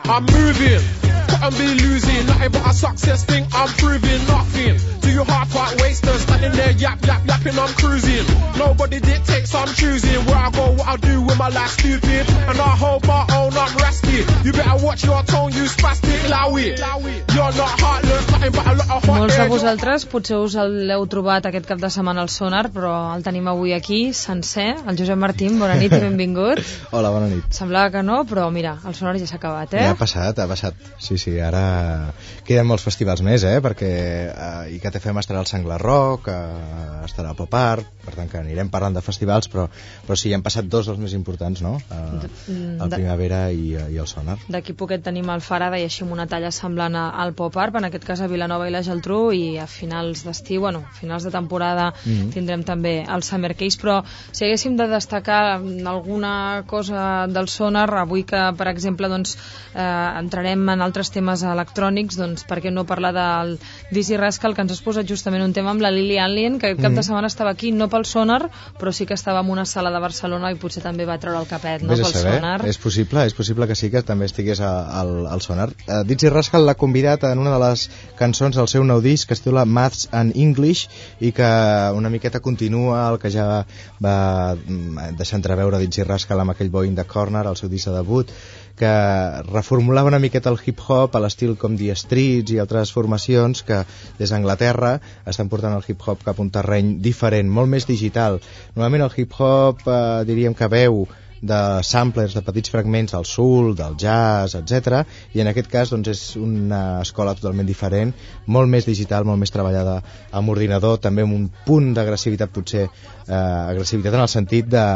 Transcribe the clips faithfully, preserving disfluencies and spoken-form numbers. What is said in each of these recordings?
I'm moving, couldn't be losing. Nothing but a success thing, I'm proving nothing. To you hard-part wasters, standing there yap, yap, yapping, I'm cruising. Nobody dictates, I'm choosing. Where I go, what I do with my life, stupid. And I hold my own, I'm rasty. You better watch your tone, you spastic, Lowy. You're not heartless, nothing but a lot of hot. Molts de vosaltres potser us l'heu trobat aquest cap de setmana al Sonar, però el tenim avui aquí, sencer. El Josep Martín, bona nit i benvingut. Hola, bona nit. Semblava que no, però mira, el Sonar ja s'ha acabat, eh? Ja ha passat, ha passat. Sí, sí, ara queden molts festivals més, eh? Perquè uh, I C T F M estarà al Sangla Rock, uh, estarà al Pop Art, per tant que anirem parlant de festivals, però, però sí, han passat dos dels més importants, no? Uh, el Primavera i, uh, i el Sonar. D'aquí poquet tenim el Farada i així amb una talla semblant al Pop Art, en aquest cas a Vilanova i la Geltrú, i a finals d'estiu, bueno, a finals de temporada mm-hmm. tindrem també el Summer Case, però si haguéssim de destacar alguna cosa del Sonar, avui que, per exemple, doncs, eh, entrarem en altres temes electrònics, doncs per què no parlar del Dizzy Rascal, que ens has posat justament un tema amb la Lily Allen, que aquest cap de setmana estava aquí, no pel Sonar, però sí que estava en una sala de Barcelona i potser també va treure el capet, no? Pel Sonar. És possible, és possible que sí que també estigués al, al Sonar. Uh, Dizzy Rascal l'ha convidat en una de les cançons del seu nou disc que es titula Maths and English i que una miqueta continua el que ja va deixar entreveure Dizzy Rascal amb aquell Boy in the Corner, el seu disc de debut, que reformulava una miqueta el hip-hop a l'estil com The Streets i altres formacions que des d'Anglaterra estan portant el hip-hop cap a un terreny diferent, molt més digital. Normalment el hip-hop eh, diríem que veu de samplers, de petits fragments del soul, del jazz, etcètera. I en aquest cas doncs, és una escola totalment diferent, molt més digital, molt més treballada amb ordinador, també amb un punt d'agressivitat, potser eh, agressivitat en el sentit de,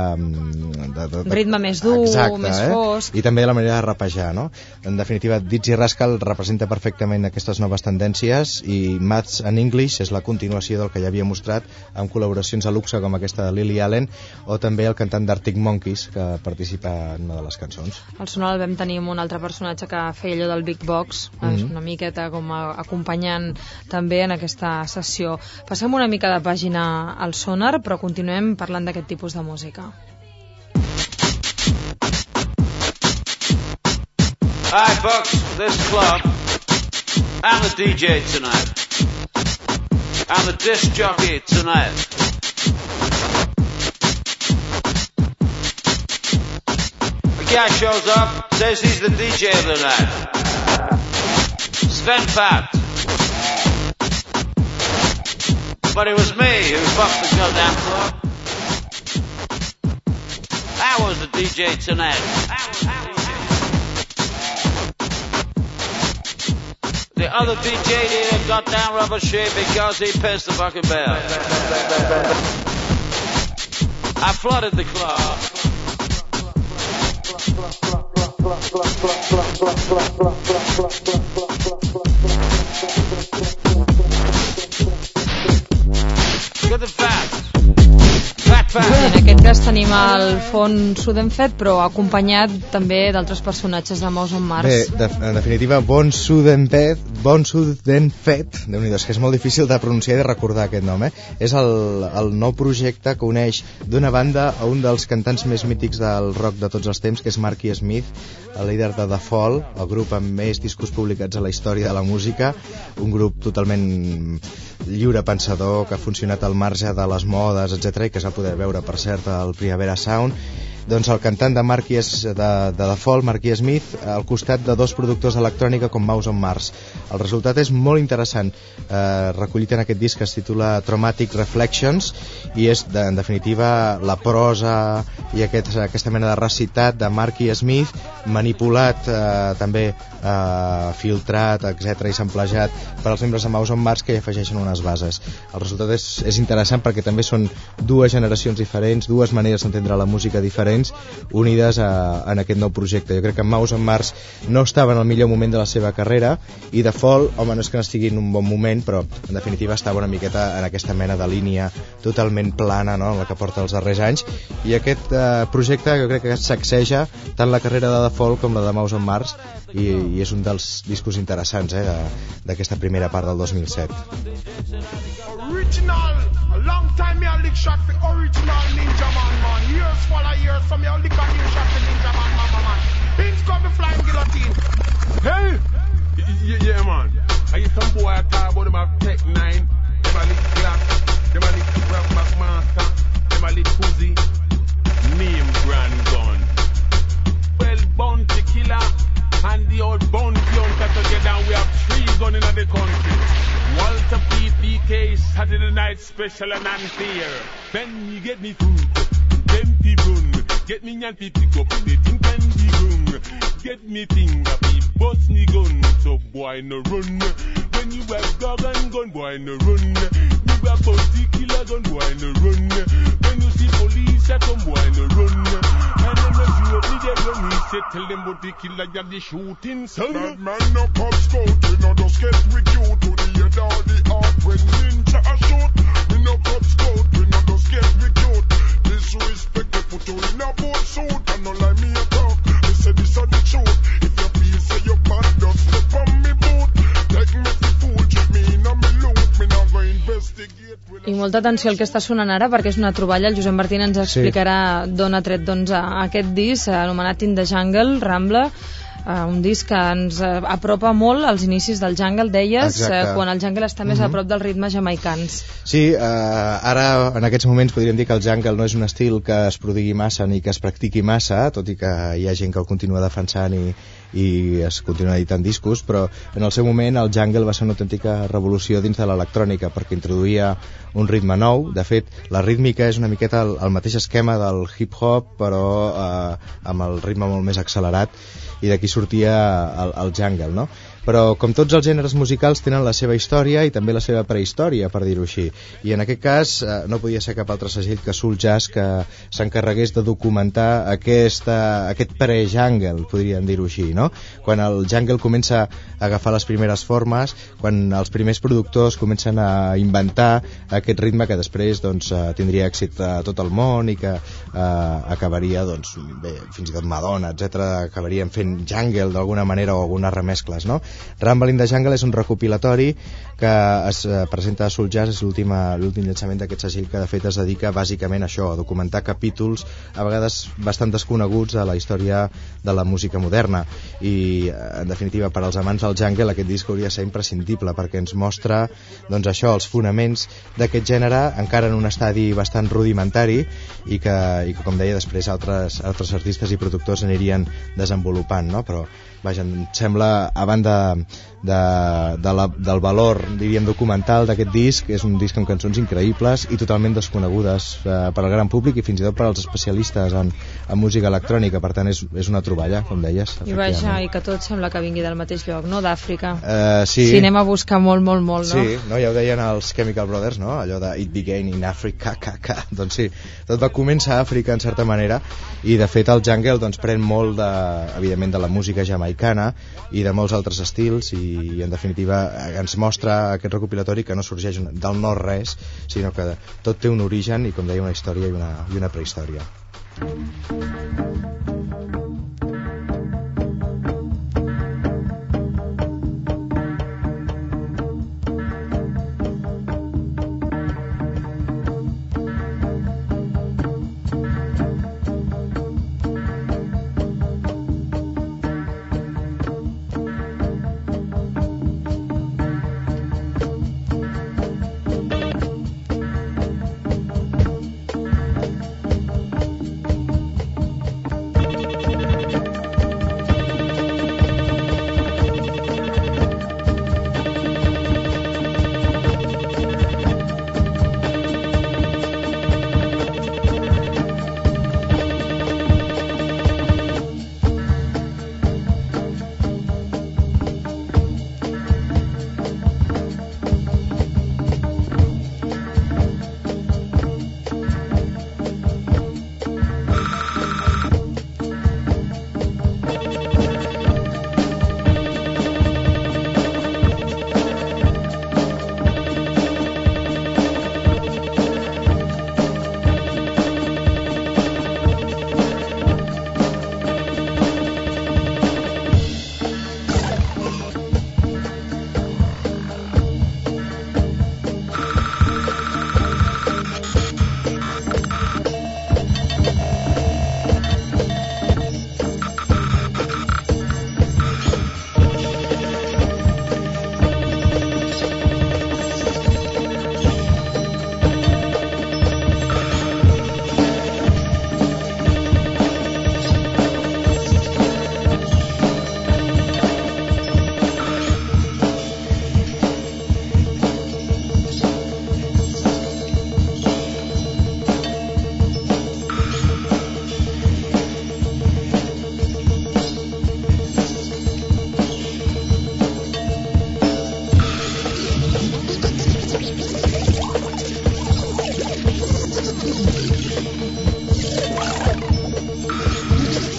de, de, de ritme més dur, exacte, més eh? fosc, i també la manera de rapejar, no? En definitiva, Dizzy Rascal representa perfectament aquestes noves tendències i Maths and English és la continuació del que ja havia mostrat amb col·laboracions a luxe com aquesta de Lily Allen o també el cantant d'Arctic Monkeys que participa en una de les cançons. Al Sonar el vam tenir amb un altre personatge que feia allò del Big Box, mm-hmm. una miqueta com a, acompanyant també en aquesta sessió. Passem una mica de pàgina al Sonar, però continuem parlant d'aquest tipus de música. Hi folks, this club, I'm the D J tonight. I'm the disc jockey tonight. Guy shows up, says he's the D J of the night. Sven Pat. But it was me who fucked the goddamn club. I was the D J tonight. The other D J did a goddamn rubber shit because he pissed the fucking bell. I flooded the club. Good and fast. Fat, fat. En aquest cas tenim el fons Sudenfed, però acompanyat també d'altres personatges de Mouse on Mars. Bé, de, en definitiva, Bon Sudenfed, Bon Sudenfed, déu-n'hi-do, és que és molt difícil de pronunciar i de recordar aquest nom, eh? És el, el nou projecte que uneix d'una banda a un dels cantants més mítics del rock de tots els temps, que és Marky Smith, el líder de The Fall, el grup amb més discos publicats a la història de la música, un grup totalment lliure pensador que ha funcionat al marge de les modes, etcètera, i que s'ha poder veure, per cert, al Primavera Sound. Doncs el cantant de Marky de, de The Fall, Marky Smith, al costat de dos productors d'electrònica com Mouse on Mars. El resultat és molt interessant, eh, recollit en aquest disc que es titula Traumatic Reflections, i és, de, en definitiva, la prosa i aquest, aquesta mena de recitat de Marky Smith, manipulat, eh, també eh, filtrat, etcètera, i samplejat per als membres de Mouse on Mars, que hi afegeixen unes bases. El resultat és, és interessant perquè també són dues generacions diferents, dues maneres d'entendre la música diferents, unides a, en aquest nou projecte. Jo crec que Mouse on Mars no estava en el millor moment de la seva carrera i The Fall, home, no és que no estigui en un bon moment, però en definitiva estava una miqueta en aquesta mena de línia totalment plana, no?, en la que porta els darrers anys, i aquest eh, projecte jo crec que sacseja tant la carrera de The Fall com la de Mouse on Mars, i, i és un dels discos interessants, eh, d'aquesta primera part del dos mil set. Original, a long time me a lick shot for original Ninja Man, man. Years full of years from me a lick a new shot for Ninja Man, man, man, man. Pins come the flying guillotine. Yeah, yeah, man. I get some boy I talk about them have Tech nine, them a lick Glock, them a lick Rock Back Master, them a lick Pussy, name Grand Gun. Well, Bounty Killer and the old Bounty Hunter together, we have three guns in the country. Walter P. P K, Saturday Night Special and unfair. When you get me food, empty gun. Get me and pick up the thing and the gun. Get me finger, be bust me gun. So boy no run. When you have dog and gun, boy no run. You have bounty killer gun, boy no run. When you see police, I come, boy no run. And then as you up, they run. He said, tell them about the killer, you have the shooting, son. That man no pop scout, we no just get with you to the head or the heart. When ninja a shoot, we no pop scout, we no just get with you. Disrespect, they put you in a boat suit, and no like me a talk. They say this is the truth. If you feel say you're bad, just step on me boot. Take me for fool, check me in a me loot. Me now go investigate. I molta atenció al que està sonant ara, perquè és una troballa. El Josep Martín ens explicarà sí. d'on ha tret doncs, aquest disc anomenat In the Jungle, Rambla. Uh, un disc que ens uh, apropa molt als inicis del jungle, deies, uh, quan el jungle està més mm-hmm. a prop dels ritmes jamaicans. Sí, uh, ara en aquests moments podríem dir que el jungle no és un estil que es prodigui massa ni que es practiqui massa, tot i que hi ha gent que el continua defensant i, i es continua editant discos, però en el seu moment el jungle va ser una autèntica revolució dins de l'electrònica perquè introduïa un ritme nou. De fet, la rítmica és una miqueta el, el mateix esquema del hip-hop, però uh, amb el ritme molt més accelerat, i d'aquí sortia el, el jungle, no? Però com tots els gèneres musicals tenen la seva història i també la seva prehistòria, per dir-ho així, i en aquest cas eh, no podia ser cap altre segell que Soul Jazz que s'encarregués de documentar aquesta, aquest pre-jungle, podríem dir-ho així, no? Quan el jungle comença a agafar les primeres formes, quan els primers productors comencen a inventar aquest ritme que després doncs, eh, tindria èxit a tot el món i que eh, acabaria, doncs, bé, fins i tot Madonna, etcètera, acabarien fent jungle d'alguna manera o algunes remescles, no? Rumble in the Jungle és un recopilatori que es presenta a Soul Jazz, és l'últim llançament d'aquest segell que de fet es dedica bàsicament a això, a documentar capítols a vegades bastant desconeguts a la història de la música moderna, i en definitiva per als amants del jungle aquest disc hauria de ser imprescindible perquè ens mostra doncs això, els fonaments d'aquest gènere encara en un estadi bastant rudimentari i que, i que com deia després altres, altres artistes i productors anirien desenvolupant, no? Però vaja, em sembla, a banda de, de la, del valor, diríem, documental d'aquest disc, és un disc amb cançons increïbles i totalment desconegudes eh, per al gran públic i fins i tot per als especialistes en, en música electrònica, per tant és, és una troballa, com deies. I vaja, i que tot sembla que vingui del mateix lloc, no? D'Àfrica. Uh, sí. Si anem a buscar molt, molt, molt, no? Sí, no? Ja ho deien els Chemical Brothers, no? Allò de It Began in Africa, ca, ca. Doncs sí, tot va començar a Àfrica en certa manera i de fet el jungle doncs, pren molt de, evidentment, de la música jamaicana i de molts altres estils i, i en definitiva ens mostra aquest recopilatori que no sorgeix del no-res, sinó que tot té un origen i, com deia, una història i una, i una prehistòria.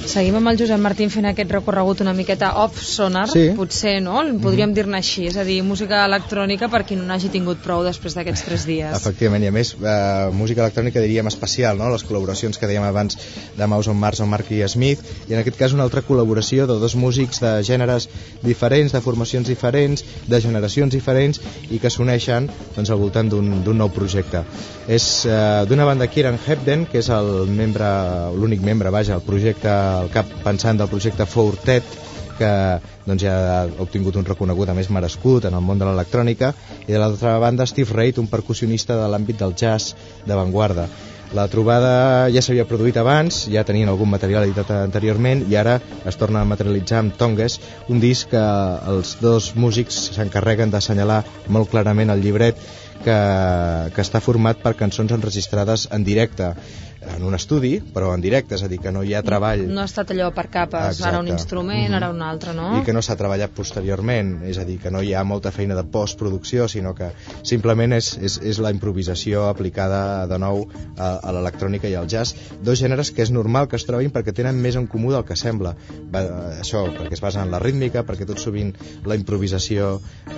Seguim amb el Josep Martín fent aquest recorregut una miqueta off-sonar, sí. potser, no? Podríem dir-ne així, és a dir, música electrònica per qui no n'hagi tingut prou després d'aquests tres dies. Efectivament, i a més, eh, música electrònica diríem especial, no? Les col·laboracions que dèiem abans de Mouse on Mars o Mark i Smith, i en aquest cas una altra col·laboració de dos músics de gèneres diferents, de formacions diferents, de generacions diferents, i que s'uneixen doncs, al voltant d'un nou projecte. És eh, d'una banda Kieran Hebden, que és el membre, l'únic membre, vaja, el projecte, el cap pensant del projecte Fourtet, que doncs, ja ha obtingut un reconegut a més merescut en el món de l'electrònica, i de l'altra banda Steve Reid, un percussionista de l'àmbit del jazz d'avantguarda. La trobada ja s'havia produït abans, ja tenien algun material editat anteriorment, i ara es torna a materialitzar amb Tongues, un disc que els dos músics s'encarreguen d'assenyalar molt clarament el llibret, que, que està format per cançons enregistrades en directe, en un estudi, però en directe, és a dir, que no hi ha treball. No ha estat allò per capes, exacte. Ara un instrument, mm-hmm. ara un altre, no? I que no s'ha treballat posteriorment, és a dir, que no hi ha molta feina de postproducció, sinó que simplement és, és, és la improvisació aplicada de nou a, a l'electrònica i al jazz, dos gèneres que és normal que es trobin perquè tenen més en comú del que sembla. Va, això, perquè es basa en la rítmica, perquè tot sovint la improvisació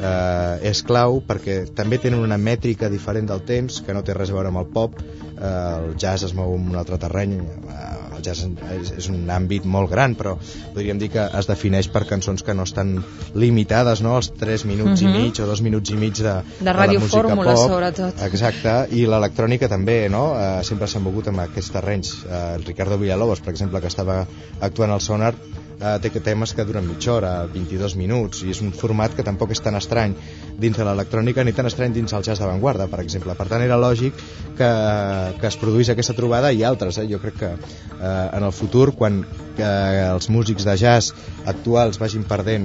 eh, és clau, perquè també tenen una mètrica diferent del temps, que no té res a veure amb el pop. Eh, el jazz es mou en un altre terreny, el jazz és, és un àmbit molt gran, però podríem dir que es defineix per cançons que no estan limitades, no?, als tres minuts uh-huh. i mig o dos minuts i mig de, de, de la música fórmula, pop, sobretot. Exacte, i l'electrònica també, no? Eh, sempre s'han mogut amb aquests terrenys. Eh, el Ricardo Villalobos, per exemple, que estava actuant al Sonar, Uh, té temes que duren mitja hora, vint-i-dos minuts, i és un format que tampoc és tan estrany dins de l'electrònica ni tan estrany dins el jazz d'avantguarda, per exemple. Per tant, era lògic que, que es produís aquesta trobada i altres. Eh? Jo crec que uh, en el futur, quan que els músics de jazz actuals vagin perdent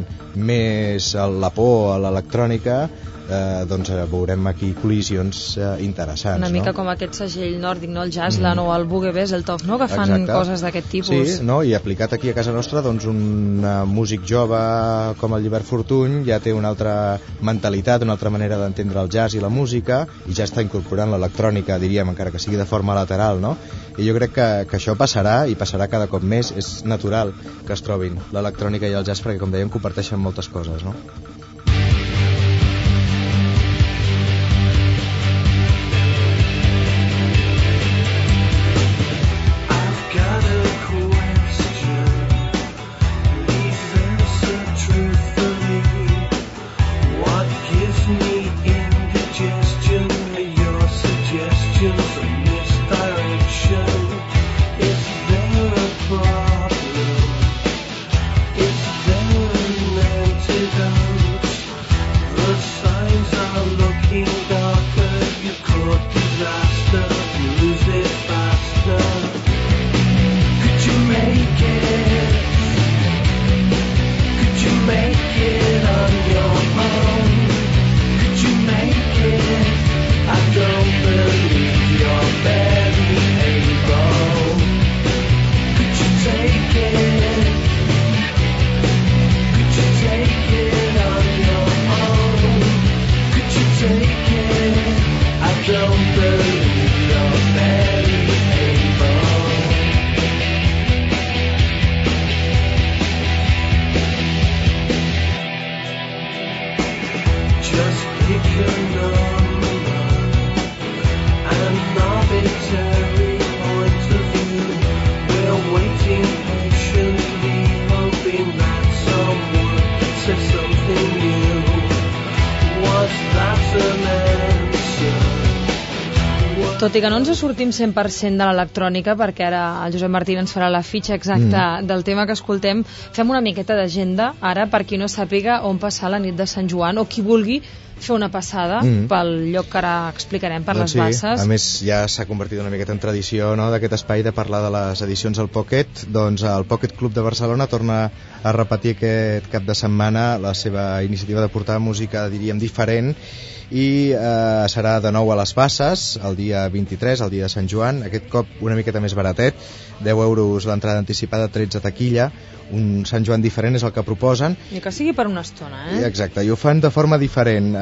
més la por a l'electrònica, eh, doncs eh, veurem aquí col·lisions eh, interessants. Una mica no? com aquest segell nòrdic, no? El Jazzland mm. o el Boogie Besseltoft, no? Que fan Exacte. Coses d'aquest tipus. Sí, no? I aplicat aquí a casa nostra, doncs un uh, músic jove com el Llibert Fortuny ja té una altra mentalitat, una altra manera d'entendre el jazz i la música, i ja està incorporant l'electrònica, diríem, encara que sigui de forma lateral, no? I jo crec que, que això passarà, i passarà cada cop més. És natural que es trobin l'electrònica i el jazz, perquè, com dèiem, comparteixen moltes coses, no? Tot i que no ens sortim cent per cent de l'electrònica, perquè ara el Josep Martín ens farà la fitxa exacta mm. del tema que escoltem, fem una miqueta d'agenda ara per qui no sàpiga on passar la nit de Sant Joan, o qui vulgui fer una passada mm. pel lloc que ara explicarem, per doncs les sí. Basses. A més, ja s'ha convertit una miqueta en tradició, no?, d'aquest espai de parlar de les edicions del Pocket. Doncs el Pocket Club de Barcelona torna a repetir aquest cap de setmana la seva iniciativa de portar música, diríem, diferent, i eh, serà de nou a les Basses el dia vint-i-tres, el dia de Sant Joan, aquest cop una miqueta més baratet, deu euros l'entrada anticipada, tretze taquilla. Un Sant Joan diferent és el que proposen, i que sigui per una estona, eh? Exacte, i ho fan de forma diferent. eh,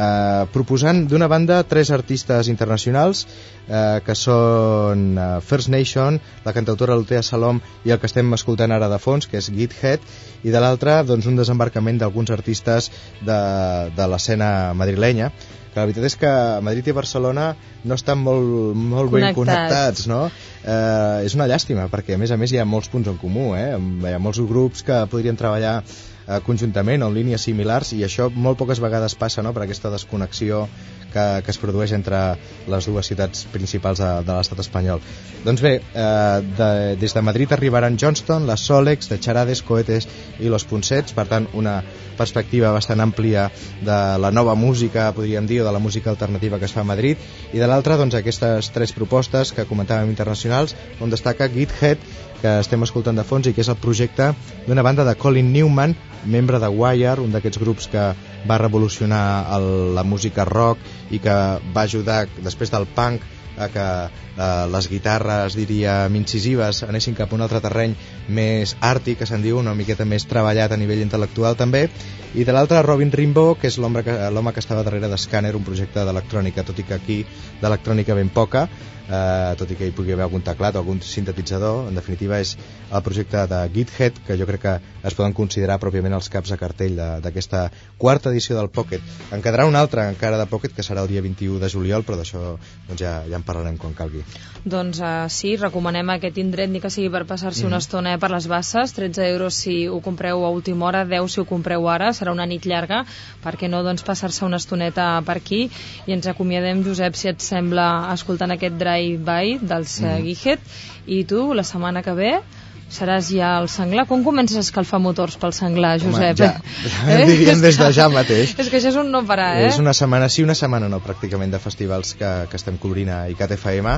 eh, proposant d'una banda tres artistes internacionals eh, que són eh, First Nation, la cantautora Lutea Salom i el que estem escoltant ara de fons, que és Githead, i de l'altre doncs, un desembarcament d'alguns artistes de, de l'escena madrilenya, que la veritat és que Madrid i Barcelona no estan molt, molt ben connectats, no? Eh, és una llàstima, perquè a més a més hi ha molts punts en comú, eh? Hi ha molts grups que podrien treballar eh, conjuntament o en línies similars, i això molt poques vegades passa, no?, per aquesta desconnexió que, que es produeix entre les dues ciutats principals de, de l'estat espanyol. Doncs bé, eh, de, des de Madrid arribaran Johnston, les Solex, de Charades, Cohetes i Los Ponsets, per tant una perspectiva bastant àmplia de la nova música, podríem dir, o de la música alternativa que es fa a Madrid, i de l'altra, doncs, aquestes tres propostes que comentàvem internacionals, on destaca Githead, que estem escoltant de fons, i que és el projecte d'una banda de Colin Newman, membre de Wire, un d'aquests grups que va revolucionar el, la música rock i que va ajudar, després del punk, a que eh, les guitarres, diríem, incisives anessin cap a un altre terreny més àrtic, que se'n diu, una miqueta més treballat a nivell intel·lectual també, i de l'altre Robin Rimbaud, que és l'home que, l'home que estava darrere de Scanner, un projecte d'electrònica, tot i que aquí d'electrònica ben poca, eh, tot i que hi pugui haver algun teclat o algun sintetitzador. En definitiva és el projecte de Githead, que jo crec que es poden considerar pròpiament els caps a cartell d'aquesta quarta edició del Pocket. En quedarà un altre encara de Pocket, que serà el dia vint-i-u de juliol, però d'això doncs ja, ja en parlarem quan calgui. Doncs uh, sí, recomanem aquest indret, ni que sigui per passar-s'hi mm. una estona per les Basses, tretze euros si ho compreu a última hora, deu si ho compreu ara, serà una nit llarga, perquè no, doncs, passar-se una estoneta per aquí, i ens acomiadem, Josep, si et sembla, escoltant aquest drive-by dels mm. Githead, i tu, la setmana que ve seràs ja al Senglar. Com comences a escalfar motors pel Senglar, Josep? Home, ja, eh? diríem des de ja mateix. És que això és un no parar, eh? És una setmana sí, una setmana no, pràcticament, de festivals que, que estem cobrint a I C A T F M,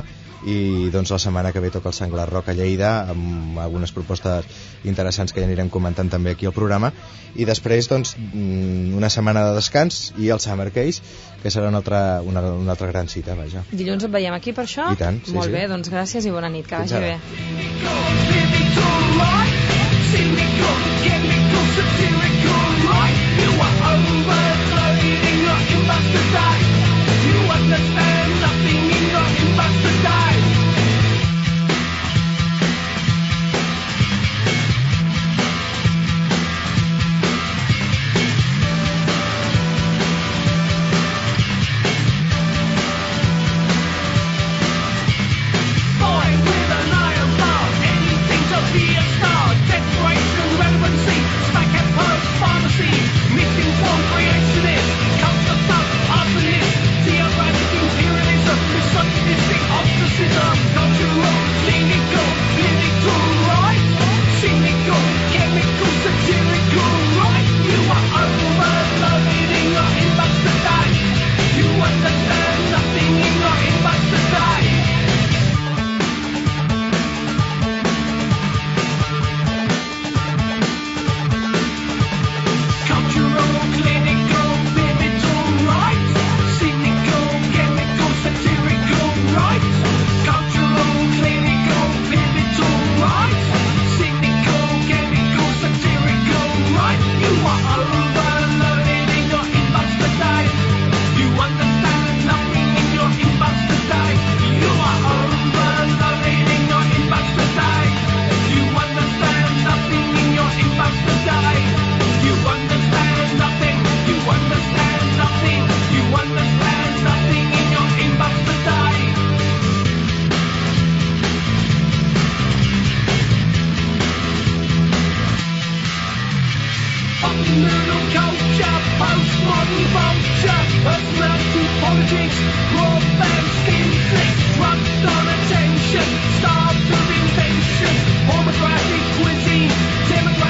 i doncs la setmana que ve toca el Senglar Rock a Lleida, amb algunes propostes interessants que ja anirem comentant també aquí al programa, i després doncs una setmana de descans i el Summer Case, que serà una altra, una, una altra gran cita, vaja. Dilluns et veiem aquí per això? I tant, sí, Molt sí. bé, doncs gràcies i bona nit, que Fins vagi ara. bé. Demographic cuisine, demographic